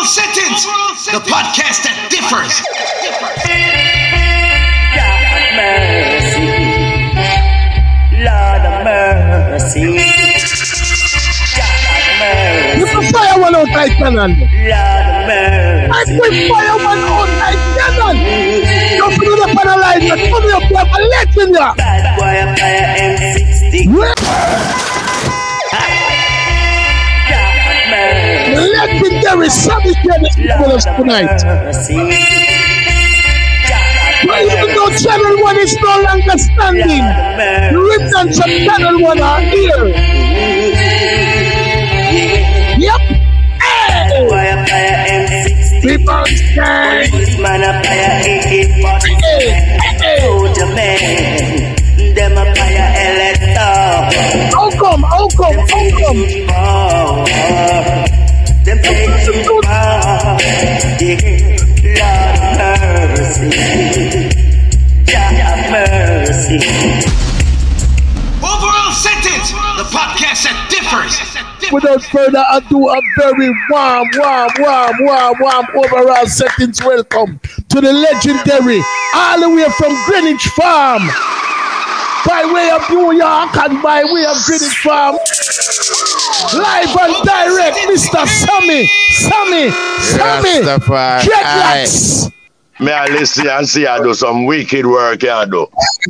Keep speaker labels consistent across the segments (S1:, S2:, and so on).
S1: Overall Settings, the podcast that differs.
S2: Lord of mercy.
S3: You can fire one out like cannon. I will fire one out like cannon. Don't put it up on a line and put it up like a legend.
S2: Bad boy, I fire M60.
S3: Legendary Savage with us tonight. But even though Channel 1 is no longer standing, the ribbons of Channel 1 are here. Yep. Hey. People say,
S2: Man, I fire AK-47. Soldier man, them a fire Elector.
S3: how come?
S2: Them take too far. Lord mercy. Jah mercy.
S1: Overall Settings, the podcast that differs.
S3: Without further ado, a very warm overall settings welcome to the legendary, all the way from Greenwich Farm, by way of New York and by way of Greenwich Farm, live and direct, Mr. Sammy, Dreadlocks.
S4: May I listen and see I do some wicked work I do.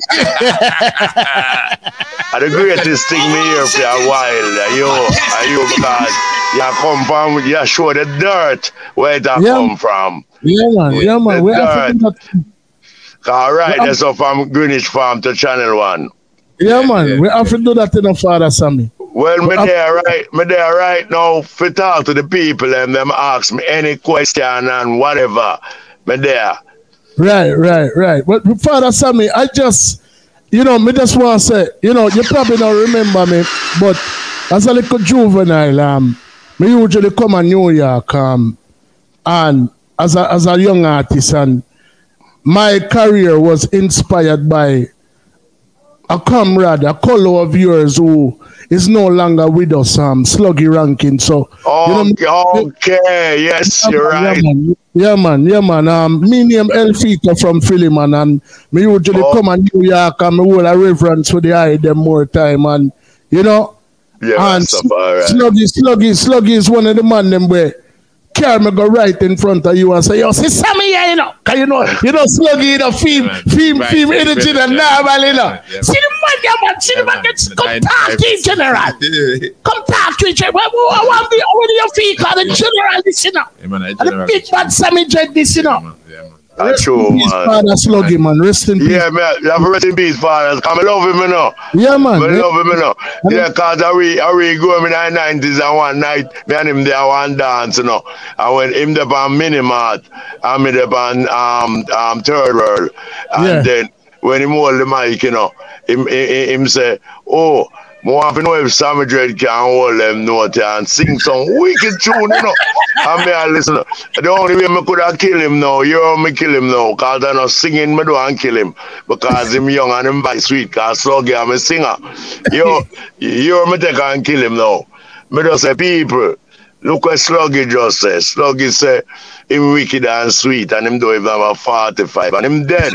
S4: And the greatest thing me here for a while, you because you come from, you show the dirt where it come from.
S3: Yeah man. We have to do that.
S4: Alright, that's up from Greenwich Farm to Channel 1.
S3: Yeah man, we have to do that in a Father Sammy.
S4: Well, me there right now for talk to the people and them ask me any question and whatever. Me there.
S3: Right. But Father Sammy, I just, me just want to say, you probably don't remember me, but as a little juvenile, me usually come to New York, and as a young artist, and my career was inspired by a comrade, a color of yours who is no longer with us, Sluggy Rankin. So,
S4: okay, yes, you're right.
S3: Yeah, man. Me name Elfita from Philly, man, and me usually come to New York and me hold a reverence for the eye them more time, and
S4: Yeah,
S3: and
S4: right.
S3: Sluggy is one of the man them where carry me go right in front of you and say, yo, see Sammy here, cause Sluggy, feel energy and normal, See the man gets come talk to each general. Come talk to each general. I want the feet, cause the general this, And the big bad Sammy Dread this,
S4: That's true, man.
S3: Father Sluggy, man. Rest in peace.
S4: Yeah, man. You have to rest in peace, father. I love him,
S3: Yeah, man.
S4: I love him, Yeah, because I grew up in the 90s and one night, me and him there one dance, And when him there on Minimart, and me there on Third World. And then when him hold the mic, him say, oh, I want to know if Sammy Dread can hold them note and sing some wicked tune, And me I listen. The only way me could have killed him now, me kill him now, because I'm not singing, me don't kill him. Because him young and him very sweet, because Sluggy I'm a singer. Me take and kill him now. Me just say, people, look what Sluggy just says. Sluggy say, him wicked and sweet, and him don't even have a 45, and him dead.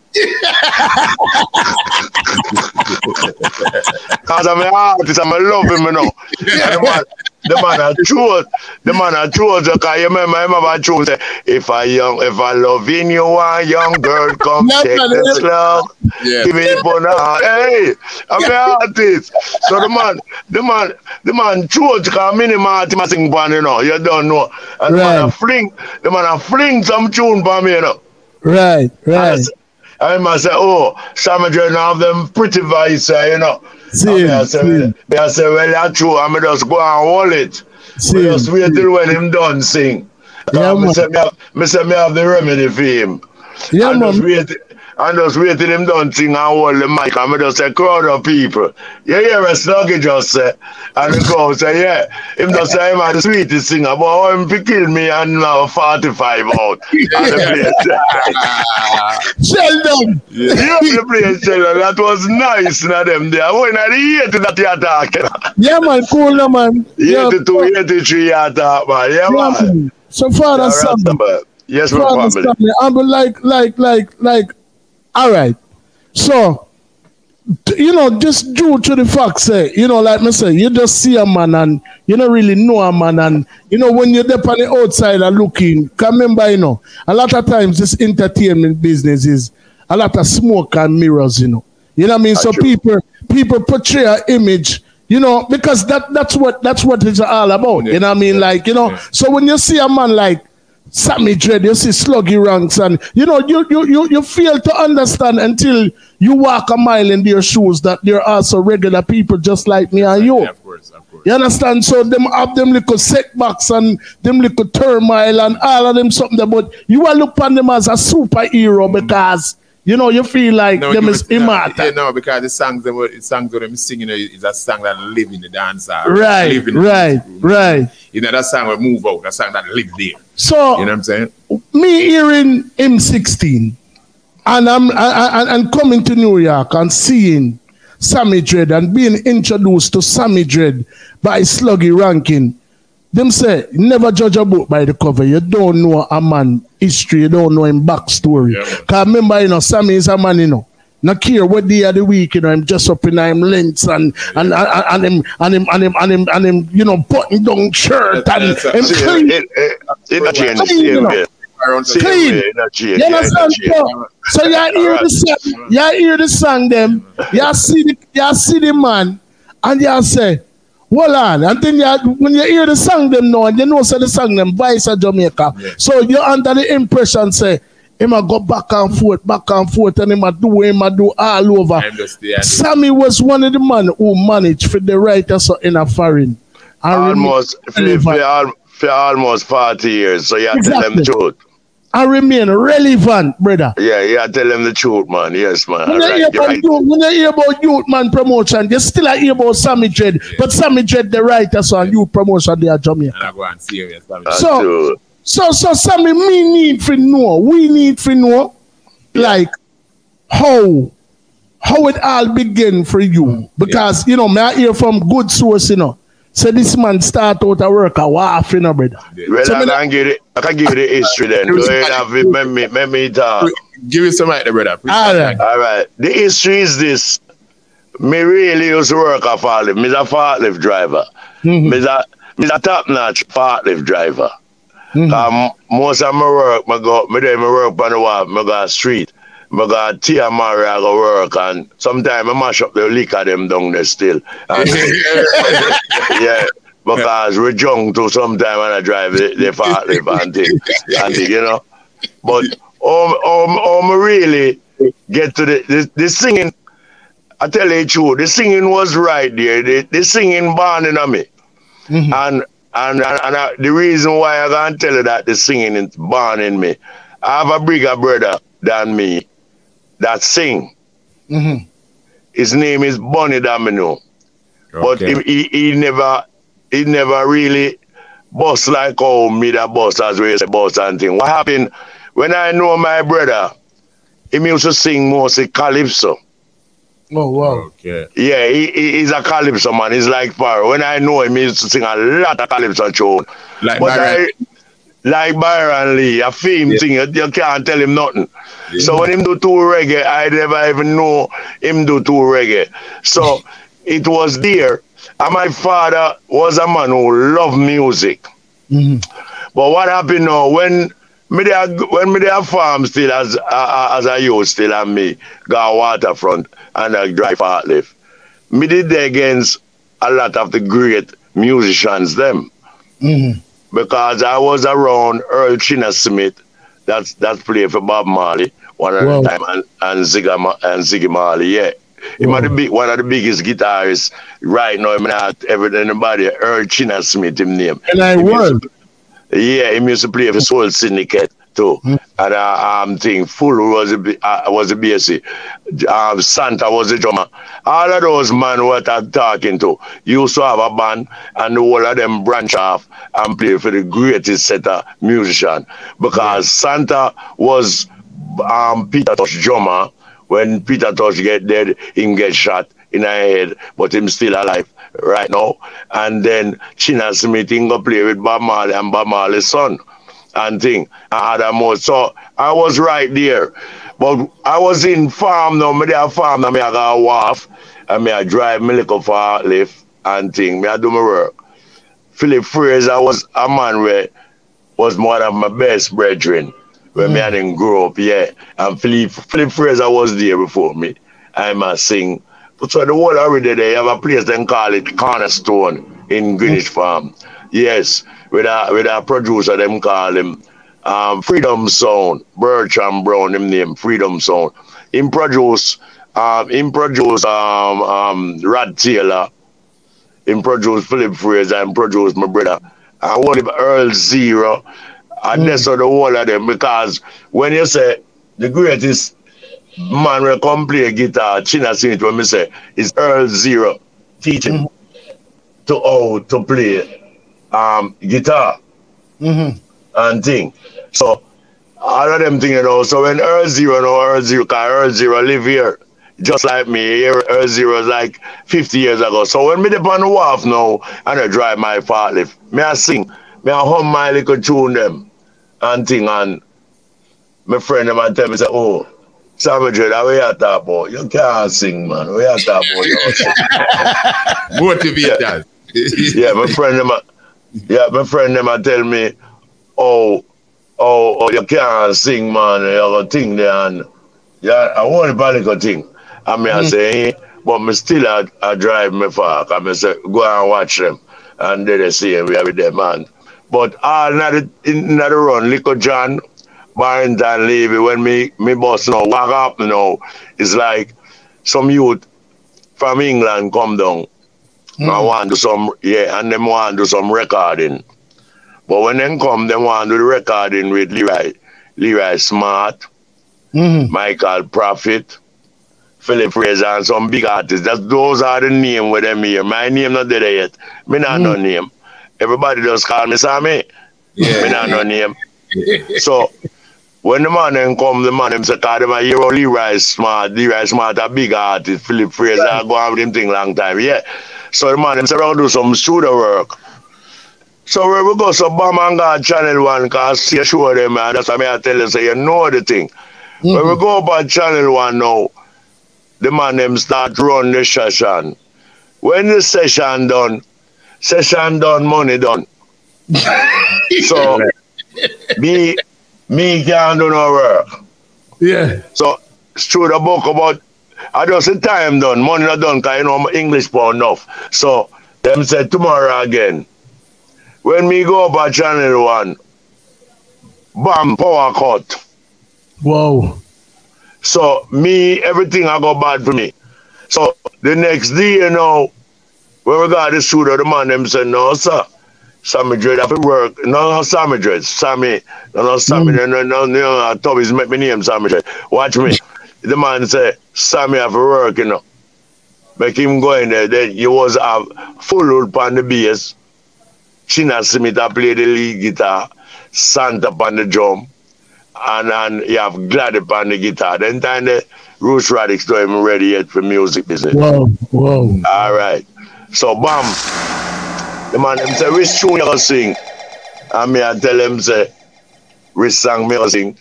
S4: Because I'm an artist, I love him, The man a truth, because you remember him have a truth. If I love in you, one young girl, come take this love. Give me the heart. Hey, I'm an artist. So the man truth, because Minimart him a sing pan, you don't know. And the man a fling some tune for me,
S3: Right.
S4: I must say, Sammy Dread have them pretty voice, I say, well, that's true. I'm just go and hold it. Just wait till when him done sing.
S3: Yeah,
S4: me say me have the remedy for him.
S3: Yeah, man.
S4: And just wait till him done sing and hold the mic. And me just say, crowd of people. You hear a Sluggy just say, and the crowd say, yeah. Him just say, I'm the sweetest singer, but him to kill me and now 45 out. And the place.
S3: Sheldon!
S4: Yeah, the place, Sheldon. That was nice, them there. When I hear that you're talking.
S3: Yeah, man, cool, man.
S4: 82, 83 you're talking, man. Yeah, man.
S3: So Father
S4: Yeah,
S3: Sammy,
S4: Rasta, yes, my
S3: Father
S4: family.
S3: Sammy, I'm like, all right. So, just due to the fact, say, like me say, you just see a man and you don't really know a man. And, when you're there on the outside and looking, can remember, a lot of times this entertainment business is a lot of smoke and mirrors, You know what I mean? So
S4: True.
S3: people portray an image, because that's what it's all about. You know what I mean? Like, so when you see a man like Sammy Dread, you see Sluggy Ranks, and you fail to understand until you walk a mile in their shoes that they're also regular people just like me and you.
S5: Yeah, of course.
S3: You understand? So them have them little setbacks and them little turmoil and all of them something there, but you will look upon them as a superhero because you feel like them is immortal.
S5: Yeah, no, because the songs that I'm singing is a song that live in the dance hall.
S3: Right.
S5: That song will move out, that song that live there.
S3: So
S5: You know what I'm saying?
S3: me hearing M16 and I'm coming to New York and seeing Sammy Dread and being introduced to Sammy Dread by Sluggy Rankin. Them say, never judge a book by the cover. You don't know a man history, you don't know him backstory.
S5: Yeah.
S3: Cause remember, Sammy is a man, Not care what day of the week, I'm just up in him lengths and him, button down shirt and him clean.
S4: It change the
S3: Clean,
S4: same way. Same
S3: Clean.
S4: way, not change.
S3: You understand? So you hear the song, them, you see the man, and you say, hold on, and then when you hear the song them now, and say the song them Vice of Jamaica.
S5: Yeah.
S3: So you're under the impression, say, him a go back and forth, and him a do all over.
S5: I understand.
S3: Sammy was one of the men who managed for the writers in a foreign.
S4: Almost for almost 40 years, so you have to tell them the truth.
S3: I remain relevant, brother.
S4: Yeah, you have to tell them the truth, man. Yes, man.
S3: When you hear about Youth Man promotion, you still hear about Sammy Dread, but Sammy Dread the writer, so youth promotion there at Jamaica.
S5: And I go on serious.
S3: So Sammy, we need to know, like, how it all began for you. Because, me I hear from good source, so this man start out to work a waff, brother.
S4: Well,
S3: So
S4: I can give you the history then. Let me talk.
S5: Give me some right there, brother.
S3: All right.
S4: All right. The history is this. Me really used to work a forklift. Me a forklift driver. Me a top-notch forklift driver. Most of my work, me work on the wharf, me go street. Me go TMR, I go work, and sometimes I mash up the liquor them down there still. And, yeah, because we're drunk too sometimes when I drive the forklift and thing, But me really get to the singing, I tell you the truth, the singing was right there. The singing born in me. And the reason why I can't tell you that the singing is born in me, I have a bigger brother than me that sing. His name is Bonnie Domino. But he never really bust like how me that bust as we say bust and thing. What happened when I know my brother, he used to sing mostly calypso.
S3: Oh, wow.
S5: Okay.
S4: Yeah, he's a calypso man. He's like Pharaoh. When I know him, he used to sing a lot of calypso tune.
S5: Like
S4: Byron Lee, a theme thing, you can't tell him nothing.
S5: Yeah.
S4: So when him do two reggae, I never even know him do two reggae. So it was there. And my father was a man who loved music. But what happened now, when me there farm still as a youth still and me got waterfront and a dry forklift, me did there against a lot of the great musicians them. Because I was around Earl China Smith, that's played for Bob Marley one at a time, and Ziggy Marley, yeah. He might be one of the biggest guitarists right now. Not everybody. Earl China Smith, him name.
S3: And I was.
S4: Yeah, he used to play for Soul Syndicate too. And thing Full was a BSc. Santa was a drummer. All of those men what I'm talking to used to have a band, and the whole of them branch off and play for the greatest set of musician. Because Santa was Peter Tosh drummer. When Peter Tosh get dead, him get shot in the head, but him still alive right now. And then China Smith him go play with Bob Marley and Bob Marley's son. and thing. I had a more. So I was right there. But I was in farm now. Me there farm now. Me I got a wharf. And me I drive me little forklift and thing. Me I do my work. Philip Fraser was a man where was one of my best brethren. When me and him grew up, yeah. And Philip Fraser was there before me. I must sing. But so the whole already there, you have a place then call it Cornerstone in Greenwich Farm. Yes. With a producer, them call him Freedom Sound. Bertram Brown, him name, Freedom Sound. Him produce Rod Taylor. Him produce Philip Fraser, and produce my brother. I want him Earl Zero. And that's the whole of them, because when you say the greatest man will come play guitar, China sing it when me say it's Earl Zero teaching to how to play guitar and thing. So all of them thing, you know. So when Earl Zero live here, just like me, here Earl Zero is like 50 years ago. So when me dip on the wharf now and I drive my forklift, me I sing, me I hum my little tune them and thing, and my friend them and tell me say, oh, Savage, that way you talk about. You can't sing, man. We are talk about you.
S5: Motivators.
S4: Yeah, my friend them a tell me, oh, you can't sing, man. You got a thing there, and yeah, I want a little thing. And me I say, hey, but me still I drive me fork. And me say, go and watch them. And they see we are with them, man. But all in the run, Little John, Barrington Levy, when me boss now walk up, you know, it's like some youth from England come down. I want to do some, and them want to do some recording. But when them come, they want to do the recording with Leroy Smart, Michael Prophet, Philip Fraser, and some big artists. Those are the names with them here. My name not there yet. Me not no name. Everybody just call me Sammy. Yeah. Me not no name. So when the man then come, the man them say, call them a hero, Leroy Smart, a big artist, Philip Fraser, go on with him thing long time, yeah. So the man them say, we're going to do some studio work. So we go to Bam and God Channel 1, because you show them, man, that's what I tell you, so you know the thing. When we go up on Channel 1 now, the man them start run the session. When the session done, money done. So, me can't do no work.
S3: Yeah.
S4: So it's true the book about I just the time done, money not done, because you know my English pound enough. So them said tomorrow again. When me go up at Channel 1, bam, power cut.
S3: Whoa.
S4: So me, everything I go bad for me. So the next day, you know, when we got the studio, the man them said, no, sir. Sammy Dread have to work. No, Sammy Dread. Sammy. No, Tommy's make me name Sammy Dread. Watch me. The man said, Sammy have to work, you know. Make him go in there. Then you was have full load on the bass. China Smith play the lead guitar. Santa on the drum. And you have Gladdy on the guitar. Then time the Roots Radix don't even ready yet for music business.
S3: Whoa.
S4: All right. So, bam. The man them say, which tune you gonna sing? And me I tell him, say, which song me gonna sing?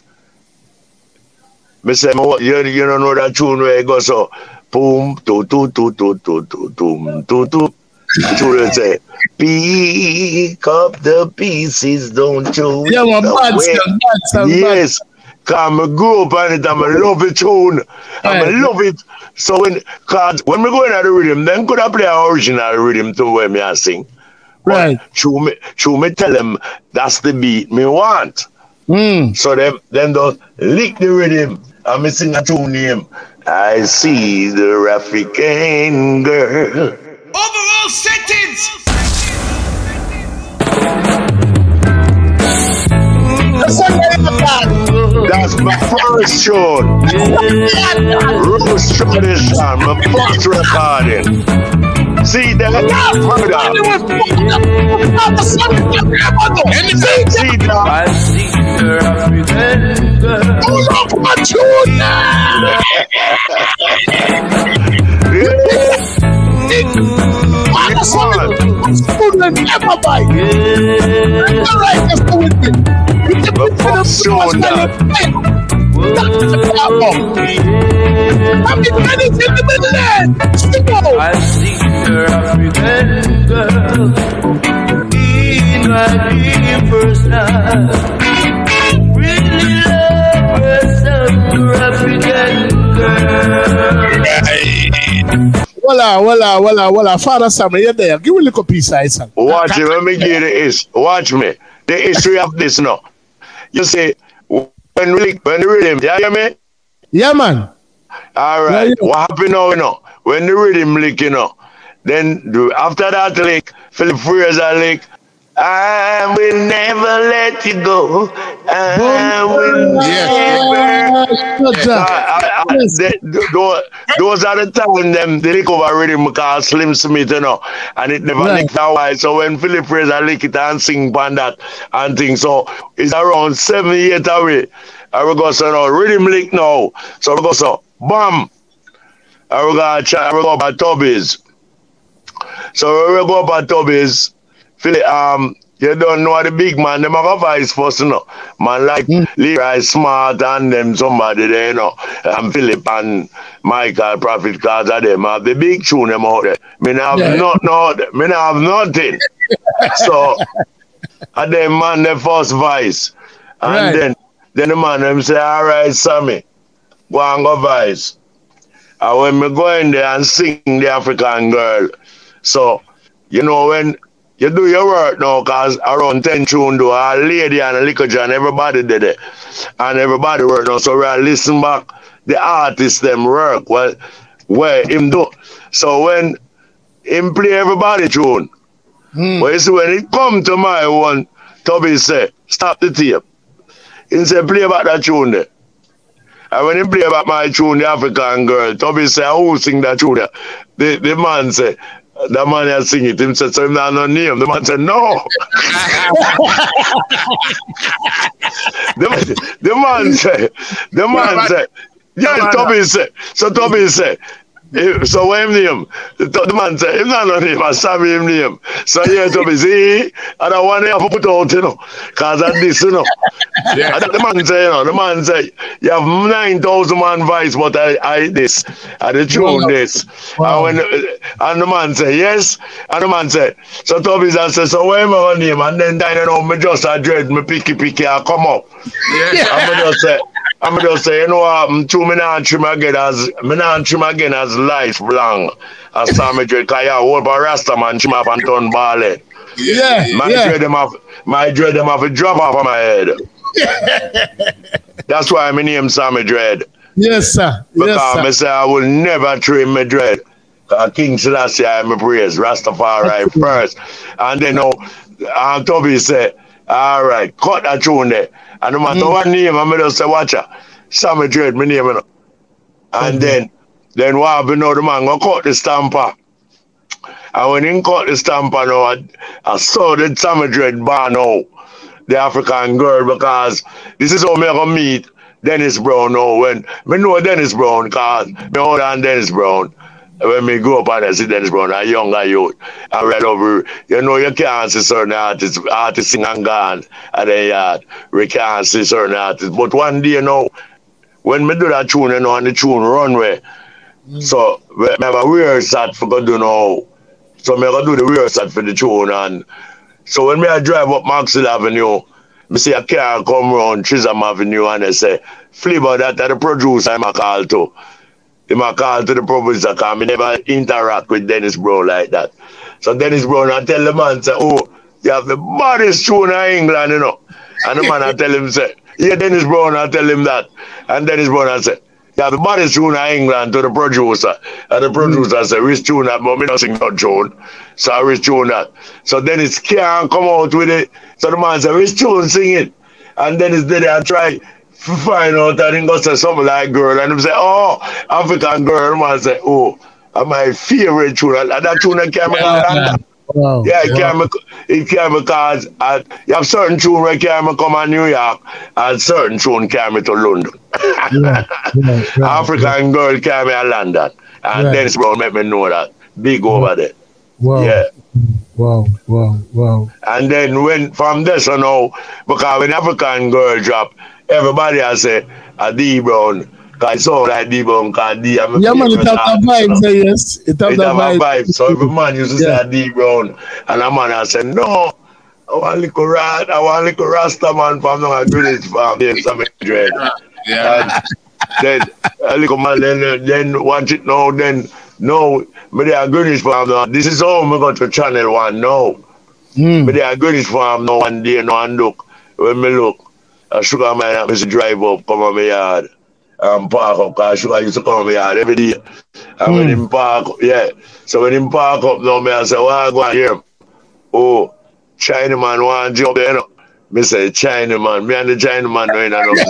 S4: Me say, you don't know that tune where it goes so, boom, to, boom, to. The tune say, pick up the pieces, don't you?
S3: Yeah, man, bad.
S4: Yes. Because I grew up on it and I love the tune. I love it. So when we go into the rhythm, then could I play an original rhythm to where me I sing?
S3: Right.
S4: True me tell them that's the beat me want. So them just lick the rhythm and me sing a tune name. I see the African girl.
S1: Overall settings.
S4: That's my first tune. Rose Tradition, my first recording. See that? See that?
S2: I see her African girl.
S3: Pull up my tune now. Never buy. All right, just do it.
S4: But first tune that.
S2: I see her African girl in my dream first night. Really love her some African girl.
S3: Voila. Father Sam, you're there. Give me a little piece of it.
S4: Watch it. Let me give it. Watch me. The history of this now. You see, when the rhythm, you hear me?
S3: Yeah, man.
S4: All right.
S3: Yeah.
S4: What happened now, you know? When the rhythm lick, you know, then after that lick, Philip Fraser lick, I will never let you go. I will never. Those are the time them they lick over rhythm because Slim Smith, you know, and it never licked that way. So when Philip Fraser lick it and sing on that and things, so it's around 7 years away. I will go so now rhythm lick now. So we go so bam. I will go up at Tubby's. So we go up at Tubby's. You don't know the big man, them have a voice first, you know. Man like Leroy Smart and them somebody there, you know. And Philip and Michael Prophet, cause of them have the big tune them out there. Me not have nothing. So and them man the first voice. And then the man them say, all right, Sammy, go and go voice. And when me go in there and sing the African girl, so you know when you do your work now, because around 10 tune do a lady and a liquor John, everybody did it. And everybody work now. So we are listen back the artists them work where him do. So when him play everybody tune, but you see when it come to my one, Tubby say, stop the tape. He say play about that tune there. And when he play about my tune, the African girl, Tubby say, who sing that tune there? The man say, that man has sing it. Him said, so him not no name. The man said, no. the man said, yeah, Tubby said. So Tubby said, so what him name? The man said, him not no name, I saw him name. So yeah, Tubby see, I don't want to put out, you know, because of this, you know. Yeah. The man say, you have 9,000 man voice, but I this, I the tune this. Wow. And the man say, yes, and the man say, so Tubby said, so what am I on name? And then you know, me just a dread, me picky, I come up. Yeah. I'm just say, you know what, me not trim again as lifelong as Sammy Dread, because I hold a Rasta man trim up and turn ballet.
S3: Yeah.
S4: My dread them have a drop off of my head. That's why my name Sammy Dread.
S3: Yes, sir.
S4: Because I say I will never trim my dread. King Selassie I am praise, Rastafari first. And then Tubby say, all right, cut that tune there. And no matter what name, I'm just say, watch her. Sammy Dread, my name. And then what happened now, the man go cut the stamper. And when he cut the stamper now, I saw the Sammy Dread bar now, the African girl, because this is how me gonna meet Dennis Brown now. When me know Dennis Brown, because me hold on Dennis Brown. When me go up and I see Dennis Brown, a younger youth, I read over, you know, you can't see certain artists sing and gone at the yard. We can't see certain artists. But one day, you know, when me do that tune, you know, and the tune runway, so me have a rehearsal for go do now. So me go do the rehearsal for the tune, and so when me I drive up Maxwell Avenue, me see a car come around Chisholm Avenue and they say, Flavor, that the producer I'm a call to. He might call to the producer because I never interact with Dennis Brown like that. So Dennis Brown, I tell the man, say, oh, you have the baddest tune in England, you know. And the man, I tell him, say, yeah, Dennis Brown, I tell him that. And Dennis Brown, I say, you have the baddest tune in England to the producer. And the producer say, which tune that? But me not sing that tune. So I which tune that. So Dennis can't come out with it. So the man say, which tune sing it? And Dennis did it and try find out and he go say something like girl. And him say, oh, African girl. And man say, oh, my favorite tune. And that tune that came out.
S3: Wow.
S4: Yeah, it came because you have certain tune where come to New York and certain tune came to London. African girl came to London. And Dennis Brown made me know that. Big over there.
S3: Wow.
S4: Yeah.
S3: Wow.
S4: And then when from this, because when African girl drop, everybody has say a D Brown. Because it sound like D Brown, because D I'm
S3: yeah, man, it have the vibes, yes. It have the
S4: vibe. So every man used to say a D Brown. And a man has said, no, I want little rat, I want little Rasta man from the Greenwich farm, some dread.
S5: Yeah.
S4: Then a little man then watch it now, then no, but they are Greenwich farm now. This is how we go to Channel 1 now. But they are Greenwich farm now one day now and look. When me look, a sugar man I used to drive up, come on my yard and park up, because sugar used to come on my yard every day. And when him park up, so when him park up now, me I say, what I go and hear him? Oh, Chinaman want job there, you know. Me say, Chinaman, me and the Chinaman doing nothing.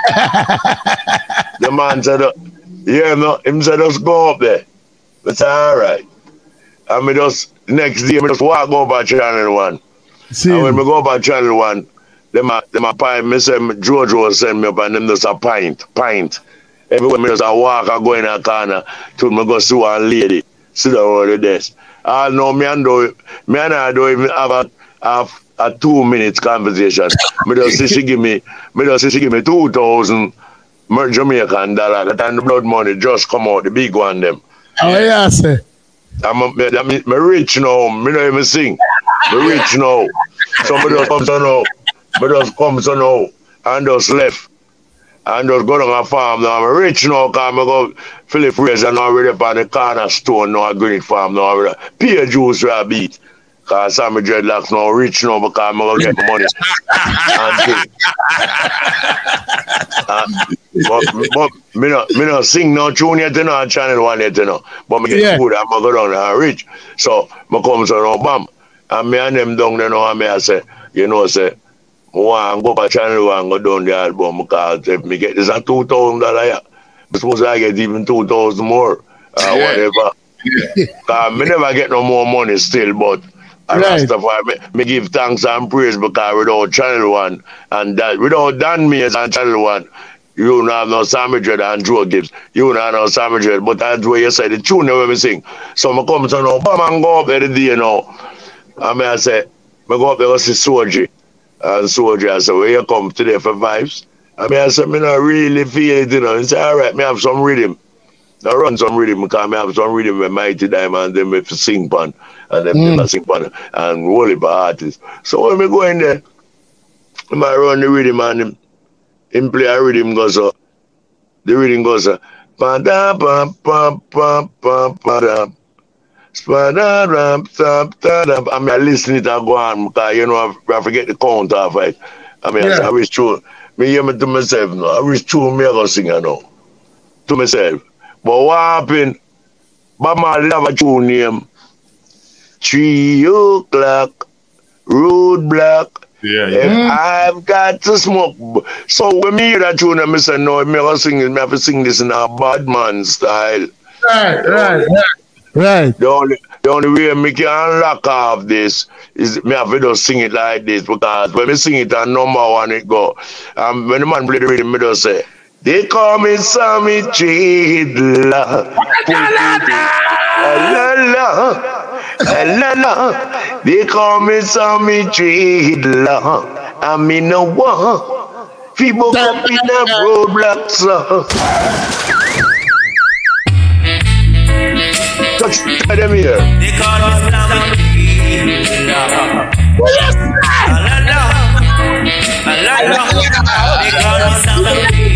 S4: The man said, him said, just go up there. But alright. And me just, next day, me just walk over Channel 1.
S3: See,
S4: and when me go over Channel 1, them a pint, me say, Jojo send me up and them just a pint. Everywhere me just a walk, I go in a corner, till me go see one lady, sit down on the desk. I know me and I don't even have a 2 minutes conversation. Me just say she give me 2,000 Jamaican dollar. That time the blood money just come out, the big one them.
S3: oh yeah, say.
S4: I'm rich now. Me don't even sing. Me rich now. So me just come so now. And just left. And just go down a farm now. I'm rich now because I go Philip Fraser now already up on the corner store now a Greenwich farm now already. Pay juice for a beat. Because Sammy Dreadlocks now rich now because I'm going to get money. But me not sing no tune yet, you know, on Channel 1 yet, you know. But me get food, I'm going to go down and rich. So, I come so now, bam. And me and them down there now, and me I say, say, I want to go to Channel 1 and go down the album because if me get this at $2,000, yeah. But suppose I get even 2,000 more, whatever. Because me never get no more money still, but me give thanks and praise because without Channel 1 and that, without Dan Mays and Channel 1, you don't have no Sammy Dread and Joe Gibbs. You don't have no Sammy Dread, but that's where you say the tune when we sing. So I come to now, bam, and go up there the day now. And I say, I go up there to see Soji. And Soji, I say, where you come today for vibes? And I say, I don't really feel it, you know. He say, all right, I have some rhythm. I run some rhythm because I have some rhythm with Mighty Diamond and them with sing pan. And them never sing pan. And Wally artists. So when I go in there, I run the rhythm and him play a rhythm goes so. The rhythm goes so. Pa-da, pam, pam, pam, pam, pa-da. I mean, I listen it and go on because, I forget the count of it. I mean, I wish true. Me hear me to myself now. I wish true me go sing now. To myself. But what happened? Bob Marley have a tune name. 3 o'clock, roadblock. If I've got to smoke. So when me hear that tune, I say, no, me have to sing this in a bad man style.
S3: Right.
S4: The only way me can lock off this is me have to just sing it like this because when me sing it at number 1 it go. And when the man play the rhythm, me just say, they call me Sammy Dreadlock. They call me Sammy Dreadlock. I mean no one. People come in the roadblocks. Touch them here.
S2: They call me Sammy Dreadlock. They call me Sammy Dreadlock.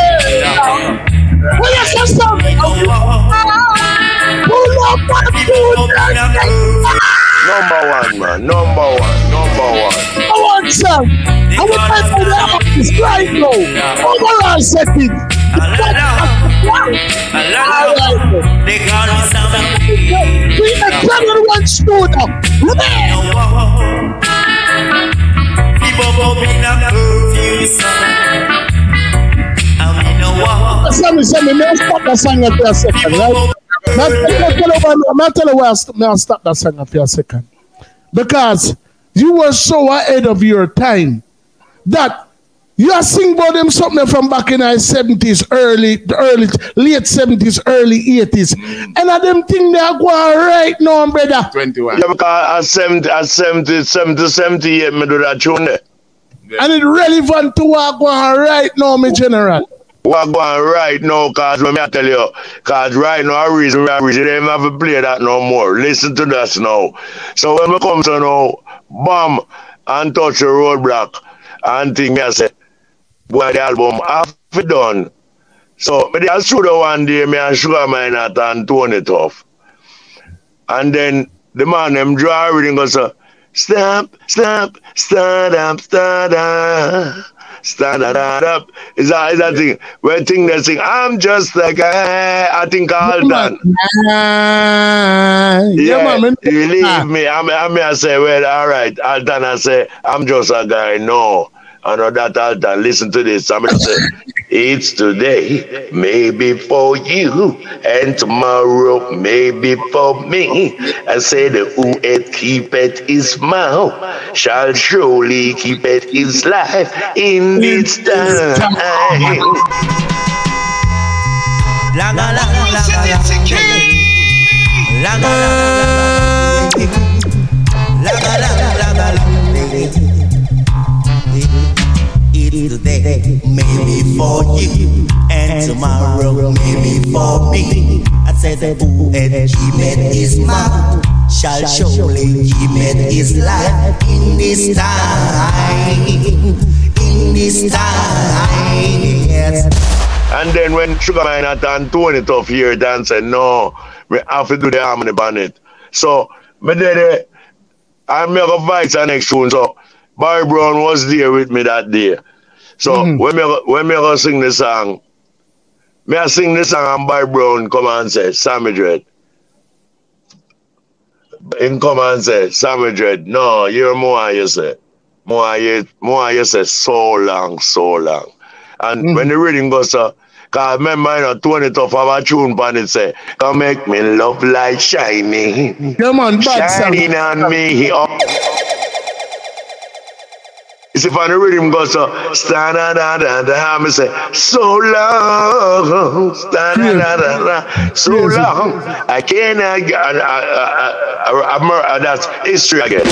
S4: Number 1, man. Number 1.
S3: I want some. I would like to have this right now. Hold on a second.
S2: They call me Sammy.
S3: We the Channel 1 studio.
S2: People go in a curfew song.
S3: Sammy, let's stop that song for a second, right? I'll tell you why I'll stop that song for a second. Because you were so ahead of your time that You sing about them something from back in the 70s, late 70s, early 80s. And of them thing they are going right now, brother.
S5: 21.
S4: Yeah, because at 78, me do that tune there.
S5: Yeah.
S3: And it's relevant to what going right now, my general.
S4: What going right now, because let me tell you, because right now, I reason they don't have to play that no more. Listen to this now. So when we come to now, bam, and touch the roadblock, and think me I say, boy, the album half done. So me I shoot the one day, me and Sugar Minott and Tony Tough. And then the man them draw everything goes so, stop, start up. Stand up. Is that thing? When thing they sing, I'm just like I think all done.
S3: Yeah, man.
S4: You leave me. I say, well, all right. Alton, I say, I'm just a guy. No. I know that Alton. Listen to this. I'm gonna say, it's today, maybe for you, and tomorrow, maybe for me. I say the who it keepeth his mouth shall surely keep it his life in this time.
S1: Overall settings in
S2: It's today, maybe for you, and tomorrow, maybe for me. I said the who keepeth his mouth shall surely keep it his life in this time. In this time, yes.
S4: And then when Sugar Minott and Tony Tough here dancing, no, we have to do the harmony on it. So, me did it, and me have a voice the next tune. So, Barry Brown was there with me that day. So, when me go sing the song, I sing the song and Barry Brown come and say, Sammy Dread. Him come and say, Sammy Dread, no, you're more you say. More you say, so long. And when the reading goes, because remember, Tony Tough have a tune on it say, come make me love light shining.
S3: Come on,
S4: shining on me. You see, if the rhythm goes stand me say, so long, so long. I cannot that's history again.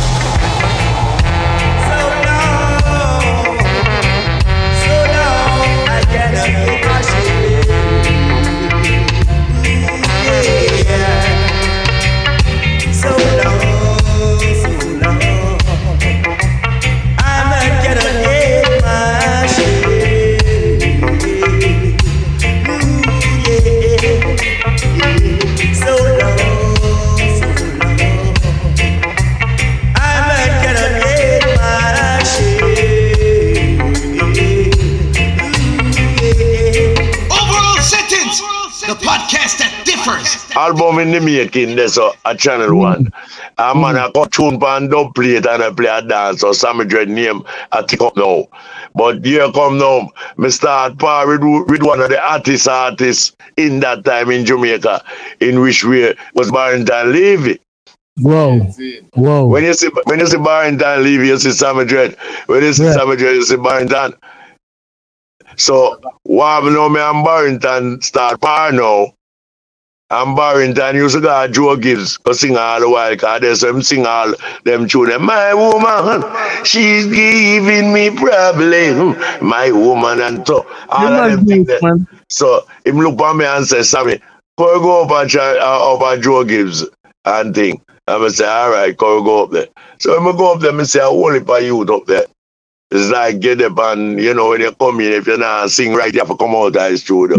S4: Album in the making, there's a channel one. A man a cut tune pan don't play it and I play a dance or Sammy Dread name I take up now. But here come now, me start par with one of the artists in that time in Jamaica, in which way was Barrington Levy.
S3: Whoa.
S4: When you see Barrington Levy, you see Sammy Dread. When you see Sammy Dread, you see Barrington. So what now me and Barrington start par now. And Barrington used to go Joe Gibbs to sing all the while, because there's him sing all them tunes. My woman, she's giving me problem. My woman and so all of them things. So him look at me and say, Sammy, go over Joe Gibbs and thing. And I say, all right, go up there. So when I go up there, I say, I only for you up there. It's like get up and, you know, when you come in, if you're not sing right, you have to come out of the studio.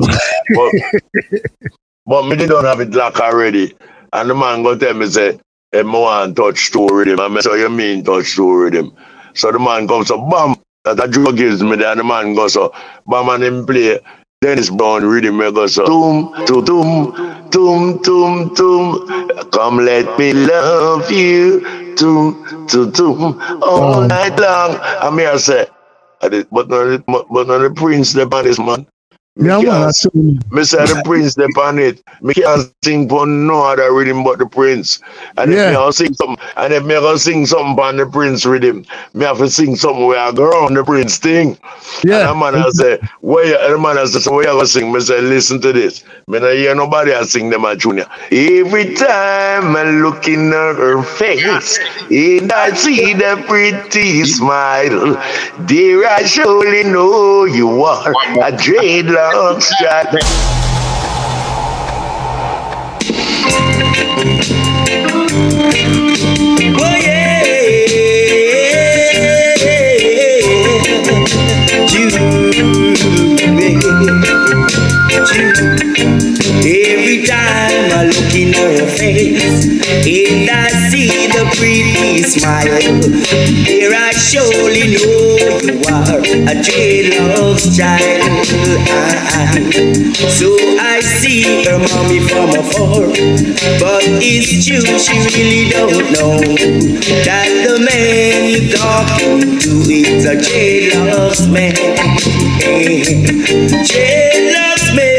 S4: But me don't have it locked already. And the man go tell me, say, I want to touch two rhythm. And I say, you mean touch two rhythm? So the man comes, so bam, that a Joe gives me there. And the man goes, so bam, and him play Dennis Brown rhythm. He goes, so toom, toom, toom, toom. Come let me love you. Toom, toom, all night long. And me I say, but not the prince, the this man.
S3: Yeah, man, that's true.
S4: Me say the Prince step on it. Me can't sing for no other rhythm but the Prince. And if me
S3: Yeah.
S4: gonna sing something, and if me gonna sing something on the Prince rhythm, me have to sing something where I go around the Prince thing. And
S3: Yeah.
S4: the man I say, the man I say, so where you gonna sing? Me say, listen to this. Me not hear nobody I sing them at Junior. Every time I look in her face, and I see the pretty smile, dear, I surely know you are a dreadlocks child.
S2: Oh yeah, every time I look in her face and I see the pretty smile, there I surely know you are a dreadlocks child. So I see her mommy from afar, but it's true she really don't know that the man you're talking to is a dreadlocks man. Dreadlocks man.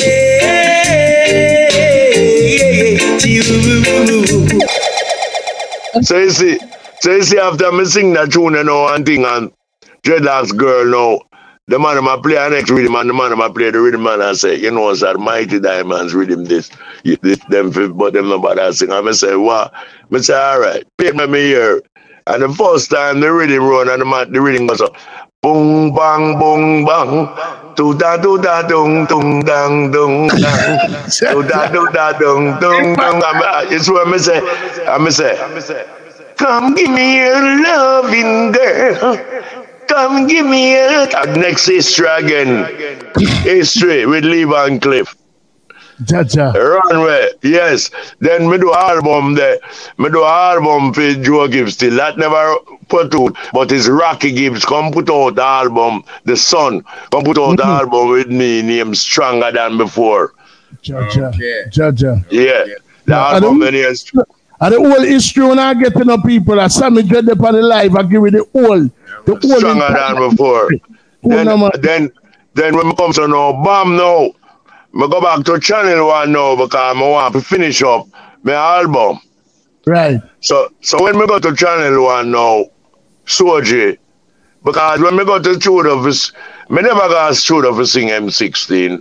S4: So you see after me sing that tune you know one thing and Dreadlocks girl now, the man I play the next rhythm and the man I play the rhythm and I say, you know, sir, Mighty Diamonds rhythm this them but them nobody sing. And I say, what? I say, all right, play me here. And the first time the rhythm run and the rhythm goes up. Boom bang boom bang, do da dung dung dang dung dang, do da dung dung dung. It's what I say. Come give me a loving girl. Come give me a. Next history again. History with Lee Van Cliff.
S3: Jaja.
S4: Runway, yes. Then me do album there. Me do album for Joe Gibbs still. That never put out. But it's Rocky Gibbs come put out the album. The son come put out the album with me named Stronger Than Before.
S3: Jaja.
S5: Okay.
S3: Jaja.
S4: Yeah. The album then is
S3: And the whole history when I get to know people, that Sammy dread upon the life, I give you the whole.
S4: Stronger Than Before. Then when it comes to now, bam now. I go back to Channel 1 now because I want to finish up my album.
S3: Right.
S4: So when I go to Channel 1 now, Soji, because when I go to studio, I never got a studio for sing M16.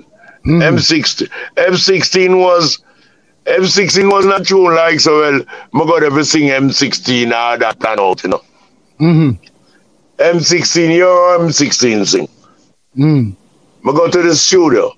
S4: M16 was not true like so well. I got to sing M16 or that plan out, you know. M16, you're M16 sing. I go to the studio.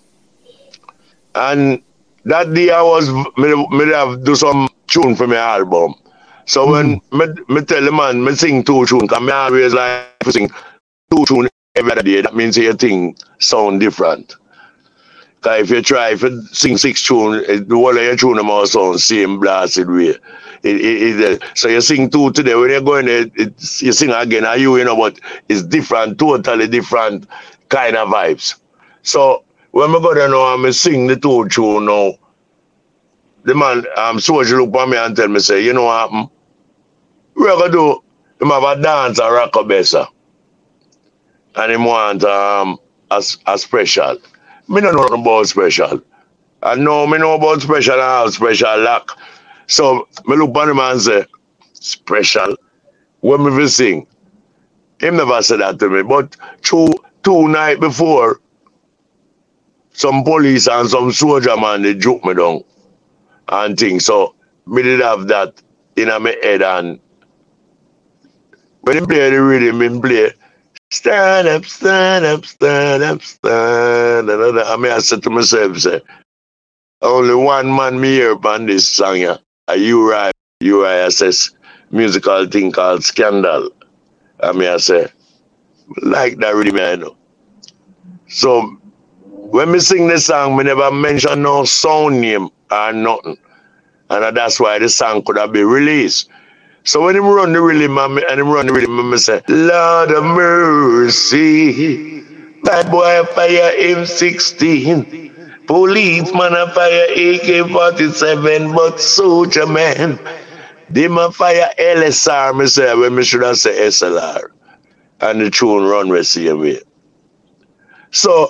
S4: And that day I was, me have do some tune for my album. So when me tell the man, me sing 2 tunes, because I always like to sing 2 tunes every other day, that means your thing sound different. Because if you try to sing 6 tunes, the whole of your tune must sound same blasted way. So you sing 2 today, when you go in there, you sing again, you know, but it's different, totally different kind of vibes. So when I go there now and I sing the 2 tune now, the man, Soji look at me and tell me, say, you know what happened? We're going to do, him have a dance at Rockabessa. And him want a special. Me don't know nothing about special. I know me know about special and I have special lock. So me look at him and say, special? When me will sing? Him never said that to me. But 2 nights before, some police and some soldier man, they joke me down and things. So, me did have that in my head and when he play the rhythm, he play stand up, stand up, stand up, stand up. I said to myself, say, only one man me hear on this song, yeah. A Uriah says musical thing called Scandal. I say, like that rhythm, I know. So, when me sing this song, me never mention no sound name or nothing. And that's why the song could have been released. So when him run the rhythm, I say, Lord of mercy, bad boy fire M16, policeman a fire AK-47, but soldier man, them a fire LSR, me say, when me should have say SLR. And the tune run the same way. So,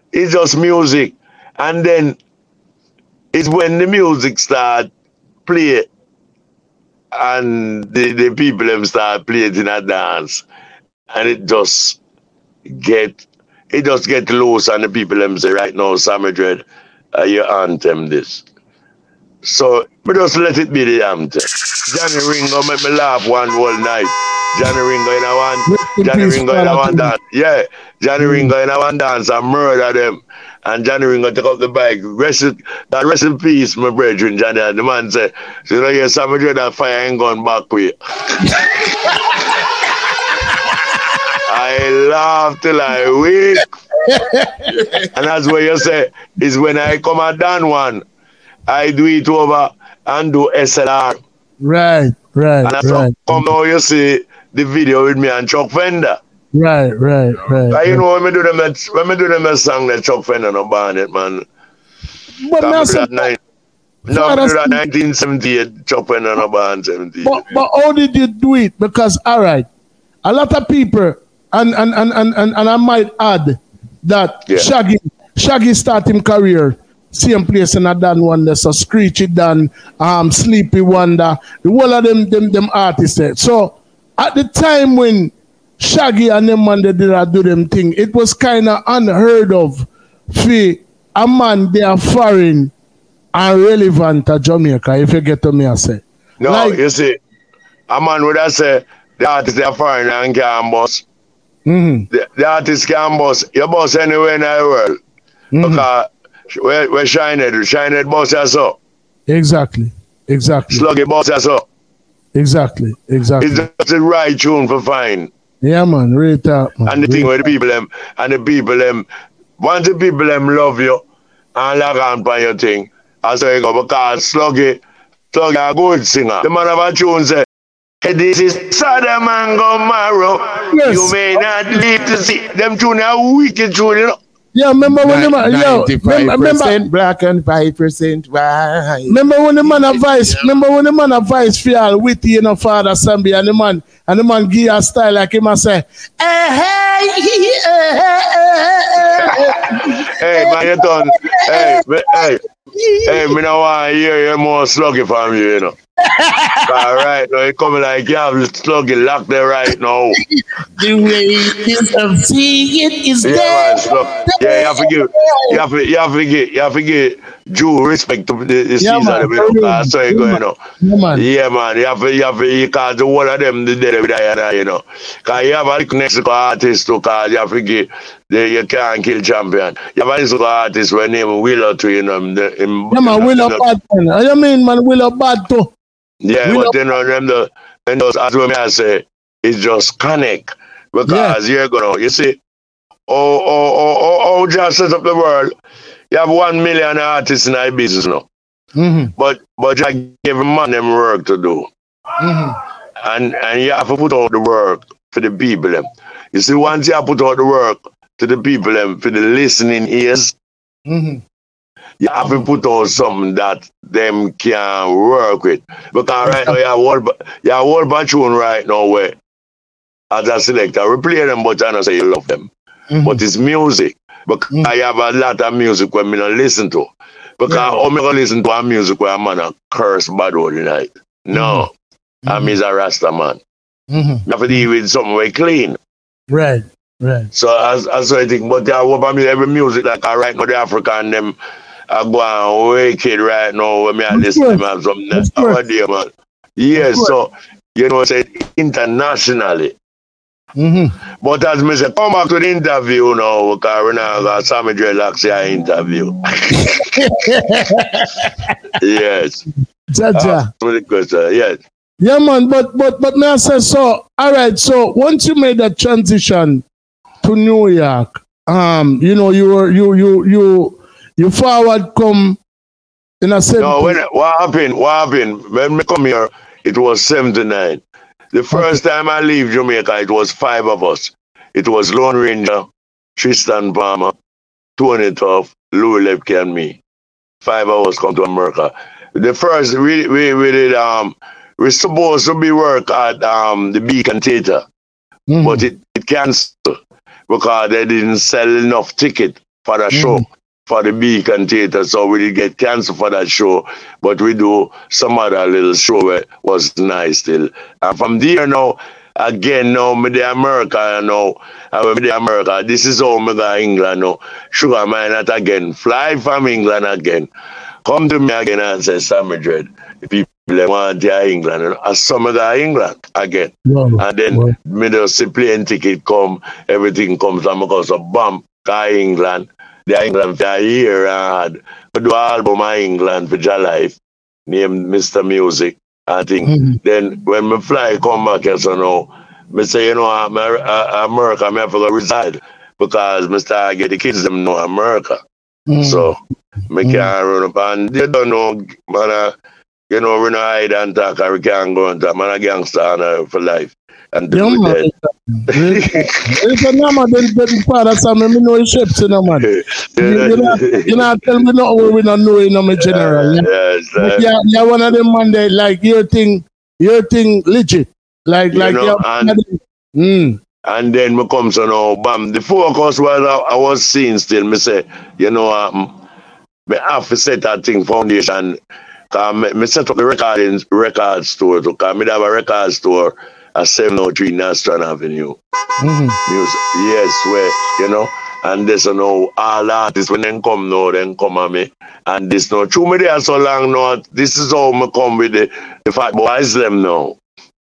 S4: it's just music. And then it's when the music start play and the people them start playing in a dance, and it just get loose, and the people them say right now, Sammy Dread, your anthem this. So we just let it be the anthem. Johnny Ringo make me laugh one whole night. Johnny Ringo in a one dance. Yeah, Johnny Ringo in a one dance and murder them. And Johnny Ringo take up the bike. Rest in peace, my brethren, Johnny. And the man said, so you know, yeah, Sammy Dread, that fire ain't going back with you. I laugh till I weak. And that's what you say, is when I come and done one, I do it over and do SLR.
S3: Right.
S4: And that's how come now you see the video with me and Chuck Fender.
S3: Right.
S4: You know when we do them a song that Chuck Fender no ban it, man.
S3: But
S4: we do that 1978, Chuck Fender no ban 78.
S3: But how did you do it? Because all right, a lot of people and I might add that Shaggy started his career same place in a Dan Wonder, so Screechy Dan, Sleepy Wonder, the whole of them artists there. So at the time when Shaggy and them man they did do them thing, it was kind of unheard of for a man they are foreign and relevant to Jamaica, if you get to me I say.
S4: No, like, you see, a man would have say the artists they are foreign and can boss. The artists can boss. You boss anywhere in the world. Because where Shinehead boss us up.
S3: Exactly.
S4: Sluggy boss us up.
S3: Exactly.
S4: It's just the right tune for fine.
S3: Yeah, man, real talk, man.
S4: And the thing with the people them, once the people them love you and log on by your thing, that's how you go, because Sluggy a good singer. The man of a tune say, hey, this is Sodom and Gomorrah. Yes. You may not live to see. Them tune are wicked tune, you know.
S3: Yeah, remember when the man,
S5: 95% black and 5% white.
S3: Remember when the man advice for y'all witty, you know, Father Sambi, and the man give a style like him and say,
S4: hey, man, you done. Hey, me no want to hear you more sluggy from you, you know. All right, now you coming like you have sluggy locked there right now.
S2: The way it I'm seeing it is there.
S4: Man, you have to give due respect to the season of it. That's how you go, you know. Yeah, man, you can't do one of them the day with that, you know. Because you have a Mexico artist too, because you have to give you can't kill champion. You have a Mexico artist when name Willow too, you know.
S3: Willow Bad. What you mean, man, Willow Bad too?
S4: Yeah, but you know, them those, as what I say, it's just connect. Because you're gonna, you see, just set up the world. You have 1 million artists in our business now. But just give a man them work to do. And you have to put out the work for the people them. You see, once you have put out the work to the people them for the listening ears, you have to put out something that them can work with. Because right now you have a whole bunch of right now where as a selector, we play them, but I don't say you love them. But it's music. Because I have a lot of music where I don't listen to. Because I'm going to listen to a music where a man a curse bad all the night. No. I'm a Rasta man. You have to deal with something very clean.
S3: Right.
S4: So as I think, but there are every music like right now the African them are going wicked right now when I listen to them have something over there, man. Yes, so you know say internationally. But as me say, come back to the interview now, because we now got Sammy Dreadlocks here interview. Yes.
S3: Jaja.
S4: Yes.
S3: Yeah, man, but may I say so? All right, so once you made that transition to New York, you know, you forward come in a sense.
S4: No, what happened? When me come here, it was 79. The first time I leave Jamaica, it was 5 of us. It was Lone Ranger, Tristan Palmer, Tony Tuff, Louis Lepke, and me. 5 of us come to America. The first, we did, we're supposed to be work at the Beacon Theatre, but it canceled because they didn't sell enough ticket for the show. For the Beacon Theatre, so we did get canceled for that show, but we do some other little show where was nice still. And from there now, again now, me the America now, and me the America, this is how me go England now. Sugar man not again, fly from England again. Come to me again and say, Sammy Dread, the people want to England, and some of the England again. And then me just see plane ticket come, everything comes, and because of bam, England. The England for a year and we do an album of England for your life, named Mr. Music, I think. Then when me fly come back here, so now, me say, you know, America, I have to go reside because me start get the kids them know America. So, me can't run up and they don't know, man, you know, we no hide and talk and we can't go and talk, man, a gangster for life. And
S3: yeah, man. It's a number that father Sam, me know shapes in a man. You know, tell me not what we don't know in a general. Yeah, you're one of them man that like your thing legit. Like
S4: know, and then me come so now, bam, the focus was I was seeing still, me say, you know, me have to set that thing foundation. Me set up the record store, because me have a record store at 703 Nostran Avenue. Music. Yes, where, you know, and this, you know, all artists, when they come now, then come at me. And this, no, true me there so long now, this is how me come with the Fat Boys them now.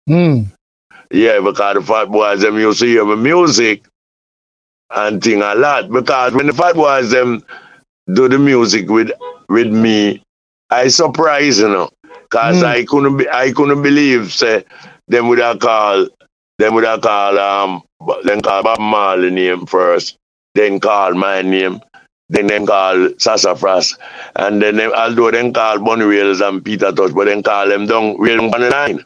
S4: Yeah, because the Fat Boys them used to hear my music and thing a lot. Because when the Fat Boys them do the music with me, I surprised, you know, because I couldn't believe, say, them would have call Bob Marley name first, then call my name, then call Sassafras, and then although then call Bunny Wales and Peter Touch, but then call them down Whale 109.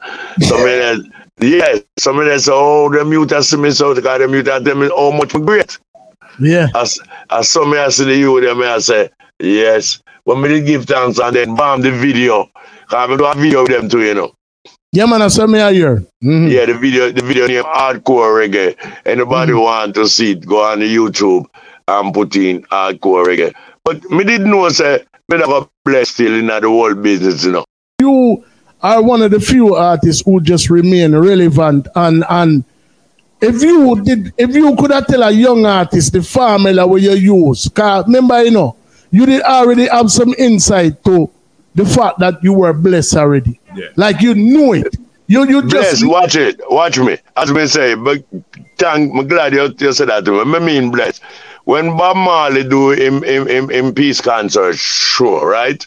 S4: Some of them say, oh, the mute has me so because the mute has tell me how much great.
S3: Yeah.
S4: As some I see the youth them I say, yes. When me did give thanks and then bam the video. Cause I do a video with them too, you know.
S3: Yeah, man, I saw me here.
S4: Yeah, the video name Hardcore Reggae. Anybody want to see it, go on the YouTube and put in Hardcore Reggae. But me didn't know, say, me never blessed still in the whole business, you know.
S3: You are one of the few artists who just remain relevant, and if you could have tell a young artist the formula where you use, cause remember, you know, you did already have some insight to the fact that you were blessed already.
S5: Yeah.
S3: Like you knew it. You just
S4: watch it. Watch me. As me say, but I'm glad you said that to me. I mean blessed. When Bob Marley do in peace concert show, right?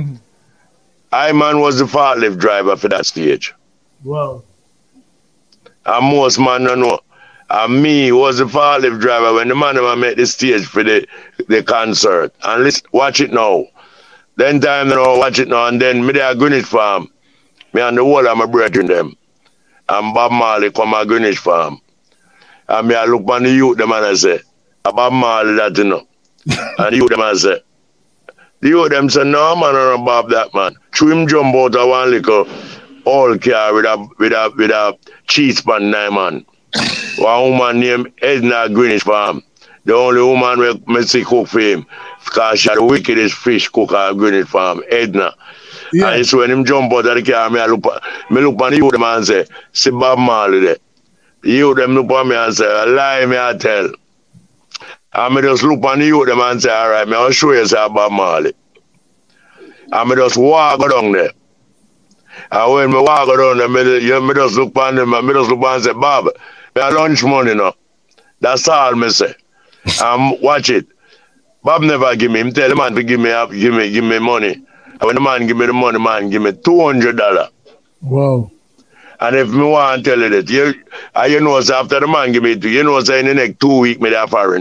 S4: I-Man was the forklift driver for that stage.
S3: Wow.
S4: And most man don't know. And me was the forklift driver when the man made the stage for the concert. And listen, watch it now. Then time now, watch it now, and then me there Greenwich Farm. Me and the whole of my brethren them. And Bob Marley come at Greenwich Farm. And me I look on the youth them and I say, Bob Marley that you know. And the youth them and say, the youth them say, no man, I don't Bob that man. Threw him jump out of one little old car with a cheese pan nine man. One woman named Edna Greenwich Farm. The only woman where me see cook for him. Because she had the wickedest fish cook at Greenwich Farm, Edna. Yeah. And so when him jump out of the car, me look on the youth them and say, see Bob Marley there. The youth them look on me and say, a lie me I tell. And me just look on the youth them and say, all right, I'll show you say Bob Marley. And me just walk down there. And when me walk down there, me just look on them and me just look and say, Bob, me have lunch money now. That's all me say. Watch it. Bob never give me. Him tell the man to give me money. And when the man give me the money, man give me $200.
S3: Wow.
S4: And if me want to tell you that, you know, so after the man give me you know, so in the next 2 weeks, me there foreign.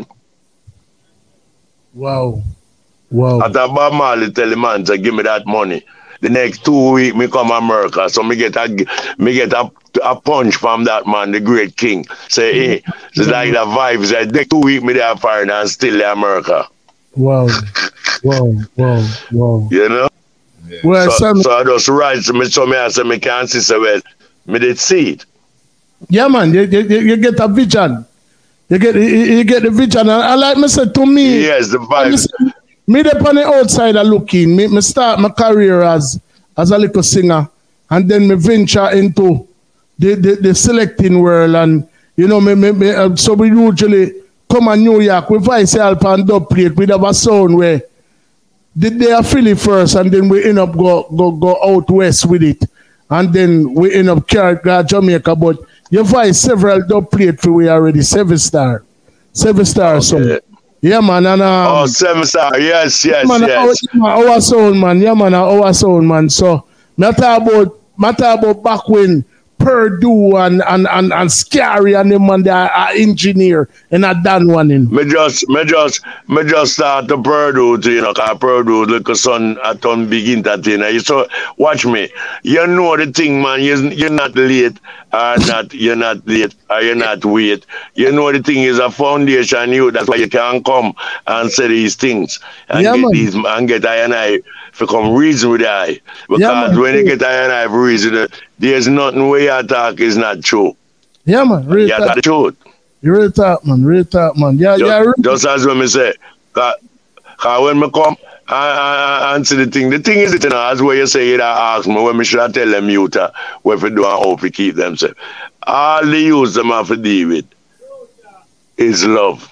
S3: Wow. Wow.
S4: After Bob Marley tell the man to give me that money, the next 2 weeks, me come America. So me get a punch from that man, the great king. Say, hey, it's like the vibes. The next 2 weeks, me there foreign and still in America.
S3: Wow. Wow.
S4: You know?
S3: Yeah. Well,
S4: so I just write to me, so me I say, me can't see, so well, me did see it.
S3: Yeah, man, you get a vision. You get the vision. And like me said, to me,
S4: Yes, the vibe.
S3: Me the on the outside looking. Me start my career as a little singer, and then me venture into the selecting world, and you know so we usually come to New York with Vice help and dub plate. We have a sound where they are Philly first, and then we end up go out west with it, and then we end up carry Jamaica. But you Vice several dub plate for we already 7-star song. Yeah, man, and
S4: 7-star, yes.
S3: man, our sound, man. Yeah, man, our sound, man. So, matter about back when Purdue and Scary and them man, they are engineer and I done one in.
S4: Me just start to Purdue, cause Purdue, like a son at on begin that thing. So watch me. You know the thing, man. You're not late, you're not late, or you're not wait. You know the thing is a foundation. That's why you can come and say these things and get these and get I and I to come reason with I. Because when you get I and I for reason, there's nothing where you talk is not true.
S3: Yeah, man. Really
S4: that's the truth.
S3: You really talk, man. Yeah.
S4: Just as when me say, cause when me come and see the thing is, as where you say, you ask me when me should I tell them youth what to do and how to keep themselves. All the youth them have to deal with is love.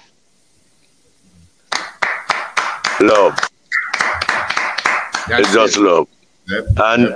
S4: Love. It's just love. Yep.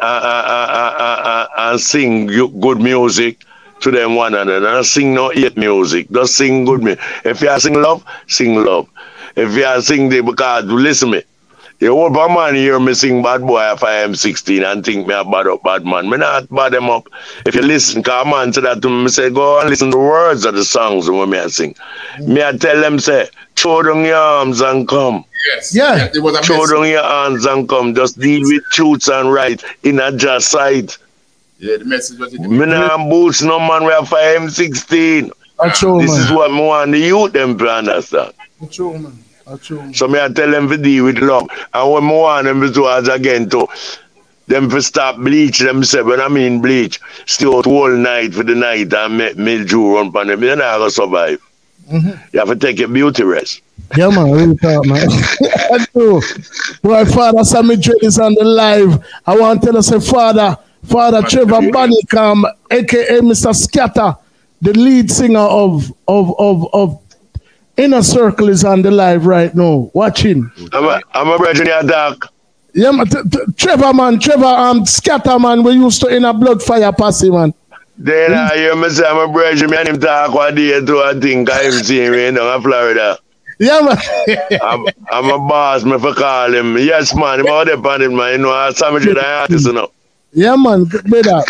S4: And sing good music to them one another. And sing no hate music. Just sing good music. If you sing love, sing love. If you sing the because listen me. You old man hear me sing Bad Boy if I am 16 and think me a bad man. Me not bad them up. If you listen, cause man say that to me, say go and listen to the words of the songs when me I sing. Me I tell them say, throw down your arms and come.
S5: Yes. Yeah.
S4: Throw down your arms and come. Just deal with truths and right in a just side.
S5: Yeah, the message was
S4: me not boost no man where if I am 16.
S3: That's true,
S4: this
S3: man.
S4: is what me want the youth them to understand.
S3: That's true, man.
S4: So me I tell them to deal with love. And when I want them to do as again to them to stop bleach themselves. When I mean bleach, stay out all night for the night and make mildew run upon them. You're not going to survive. Mm-hmm. You have to take your beauty rest.
S3: Yeah, man, really talk, man. That's true. Boy, Father Sammy Dread is on the live. I want to tell us, Father Trevor Bunnycam, aka Mr. Scatter, the lead singer of Inner Circle is on the live right now, watching.
S4: I'm a brethren in dark.
S3: Yeah, man, Trevor, Scatter, man, we used to in a blood fire posse, man.
S4: Then I hear me say, I'm a brethren, and him talk one day to I think I'm seeing him in Florida.
S3: Yeah, man.
S4: I'm a boss, me for call him. Yes, man, I'm out there on him, man. You know, Sammy Dread artist, you know.
S3: Yeah, man, better.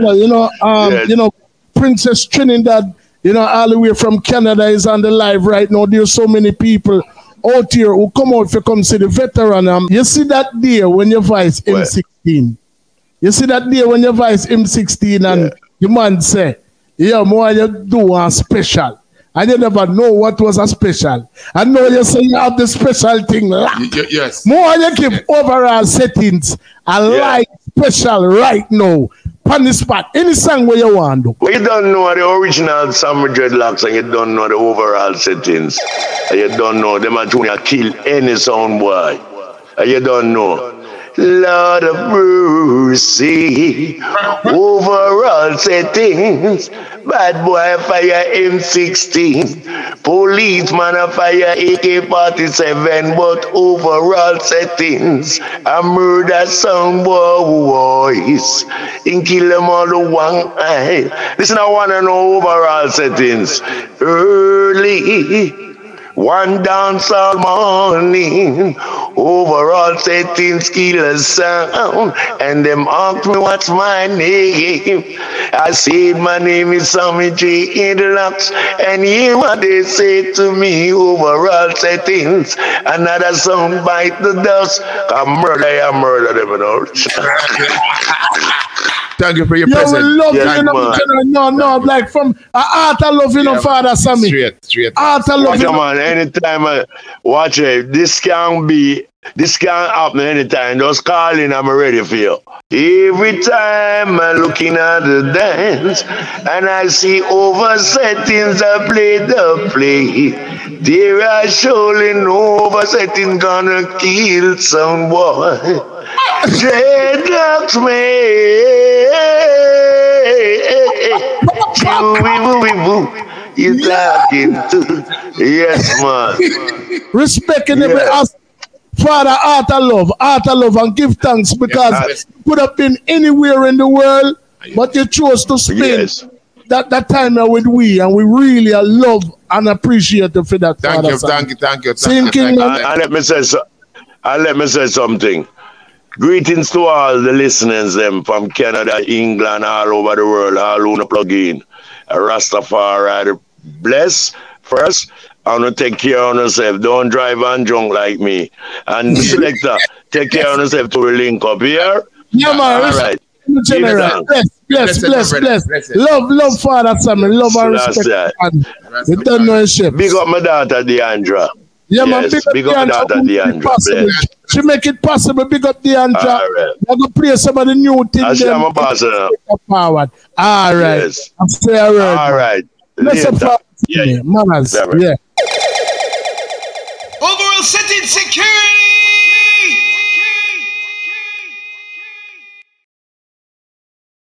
S3: You know, Princess Trinidad, you know, all the way from Canada is on the live right now. There's so many people out here who come out to come see the veteran. You see that day when you Vice M16. You see that day when you Vice M16 and the man say, yeah, more you do a special. And you never know what was a special. I know you say you have the special thing locked.
S5: Yes.
S3: More you keep overall settings. I like special right now. On the spot. Any song where you want to.
S4: Well, you don't know the original Sammy Dreadlocks and you don't know the overall settings. And you don't know them are trying to kill any sound boy. And you don't know. Lord of mercy, overall settings. Bad boy fire M16, policeman fire AK-47, but overall settings, a murder sound voice, in kill them all the one eye. Listen, I want to know overall settings. Early, one dance all morning, overall settings kill a sound, and them ask me what's my name. I said my name is Sammy Dreadlocks, and hear what they say to me, overall settings, another sound bite the dust, I murder them, you know.
S5: Thank you for your
S3: Yo, we
S5: presence.
S3: love
S4: Yes,
S3: you, no, like from heart of love, Father Sammy.
S5: Straight.
S3: Heart of love,
S4: Watch man, anytime watch it, this can happen anytime. Just call in, I'm ready for you. Every time I'm looking at the dance and I see over settings I play the play. There are surely no over setting gonna kill someone. Dreadlocks me. You talking to? Yes, man.
S3: respecting every aspect. Father, heart of love, and give thanks because you could have been anywhere in the world, but you chose to spend that time with we, and we really love and appreciate you for that.
S5: Thank you.
S3: And
S4: let me say something. Greetings to all the listeners them from Canada, England, all over the world, all who no plug in. Rastafari, bless first. I want to take care of yourself. Don't drive and drunk like me. And selector, take care of yourself to link up here.
S3: Yeah, man.
S4: All right.
S3: Bless. Love, Father Sammy. Love and respect. And we don't know shit.
S4: Big up my daughter, Deandra.
S3: Yeah, man.
S4: Big up my daughter, Deandra. She make it possible. Big up Deandra. I'm going to play some of the new things. I'm a boss.
S3: Forward. All right.
S4: Yes.
S3: I'm saying
S4: all right.
S3: Let's manners. Yeah.
S1: Overall setting secure.